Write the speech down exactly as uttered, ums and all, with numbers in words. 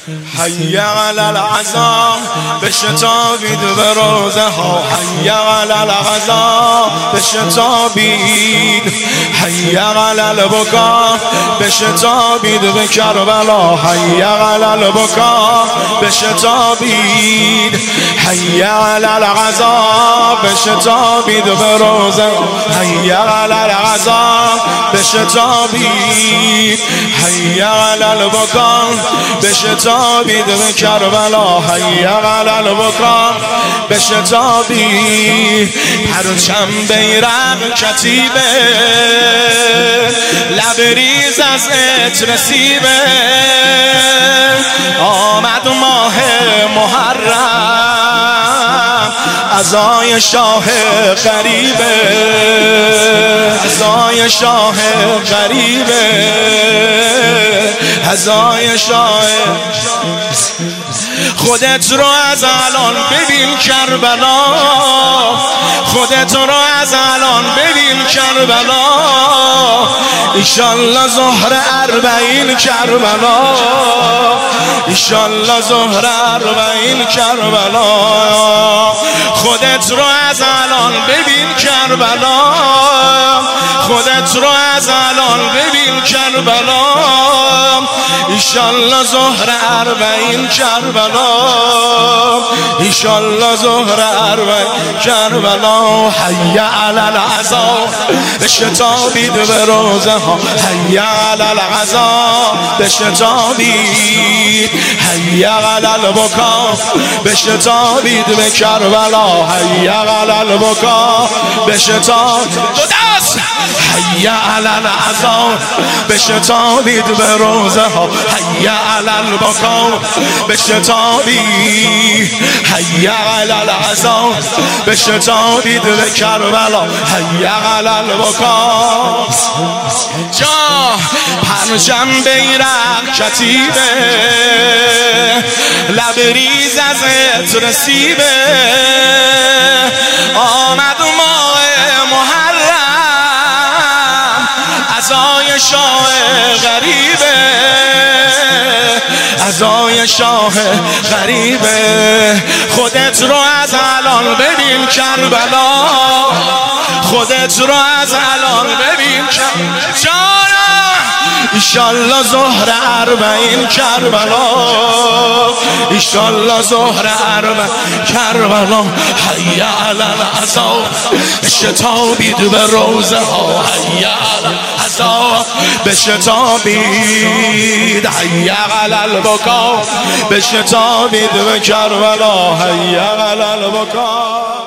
حی علی العزا بشتابید به روزه ها، حی علی العزا بشتابید، حی علی البکا بشتابید به کربلا، حی علی البکا بشتابید، حی علی العزا بشتابید به روزه، حی علی العزا بشتابید، حی علی البکا بشتابید به کربلا، حی علی البکا بشتابید. پرچم بیرق کتیبه، لبریز از عطر سیبه، آمد ماه محرم عزای شاه غریبه، عزای شاه غریبه، عزای شاه. خودت رو از الان ببین کربلا، خودت رو از الان ببین کربلا، ایشالله ظهر اربعین کربلا، ایشالله ظهر اربعین کربلا. خودت رو از الان ببین کربلا، خودت رو از الان ببین کربلا، ایشالله ظهر اربعین کربلا، ایشالله ظهر اربعین کربلا. حی علی العزا بشتابید به روزه ها، حی علی العزا بشتابید، حی علی البکا بشتابید به کربلا، حی علی البکا بشتابید. دو دست حی علی العزا بشتابید به روزه ها، حی علی البکا بشتابید، حی علی العزا بشتابید به کربلا، حی علی البکا. جا پرچم بیرق کتیبه، لبریز از عطر سیبه، آمد ماه محرم عزای شاه غریبه، عزای شاه غریبه. خودت رو از الان ببین کربلا، خودت رو از الان ببین کربلا، ایشالله ظهر اربعین کربلا، ایشالله ظهر اربعین کربلا. حی علی العزا بشتابید به روزه ها، حی علی العزا بشتابید، حی علی البکا بشتابید به کربلا، حی علی البکا.